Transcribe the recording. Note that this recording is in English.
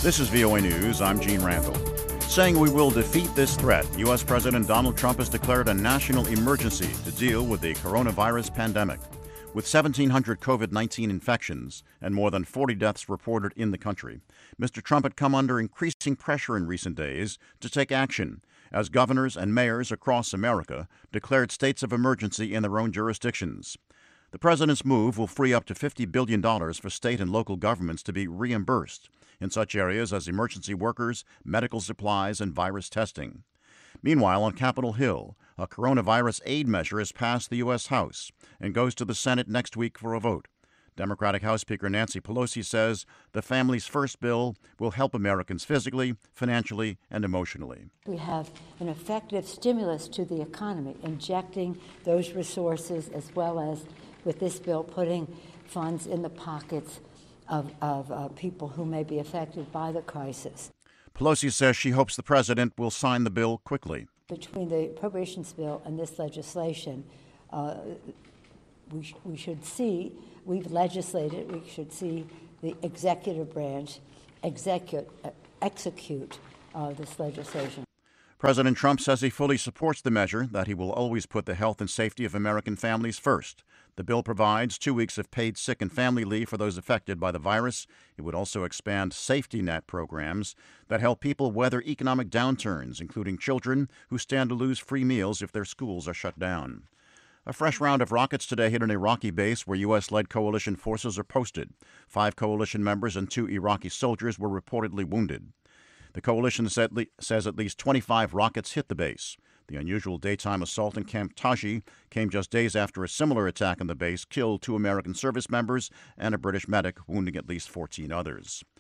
This is VOA News. I'm Gene Randall. Saying we will defeat this threat, U.S. President Donald Trump has declared a national emergency to deal with the coronavirus pandemic. With 1,700 COVID-19 infections and more than 40 deaths reported in the country, Mr. Trump had come under increasing pressure in recent days to take action as governors and mayors across America declared states of emergency in their own jurisdictions. The president's move will free up to $50 billion for state and local governments to be reimbursed in such areas as emergency workers, medical supplies, and virus testing. Meanwhile, on Capitol Hill, a coronavirus aid measure has passed the U.S. House and goes to the Senate next week for a vote. Democratic House Speaker Nancy Pelosi says the Families First bill will help Americans physically, financially, and emotionally. We have an effective stimulus to the economy, injecting those resources as well as, with this bill, putting funds in the pockets of people who may be affected by the crisis. Pelosi says she hopes the president will sign the bill quickly. Between the appropriations bill and this legislation, we should see, we've legislated, we should see the executive branch execute this legislation. President Trump says he fully supports the measure, that he will always put the health and safety of American families first. The bill provides 2 weeks of paid sick and family leave for those affected by the virus. It would also expand safety net programs that help people weather economic downturns, including children who stand to lose free meals if their schools are shut down. A fresh round of rockets today hit an Iraqi base where U.S.-led coalition forces are posted. 5 coalition members and 2 Iraqi soldiers were reportedly wounded. The coalition says at least 25 rockets hit the base. The unusual daytime assault in Camp Taji came just days after a similar attack on the base killed 2 American service members and a British medic, wounding at least 14 others.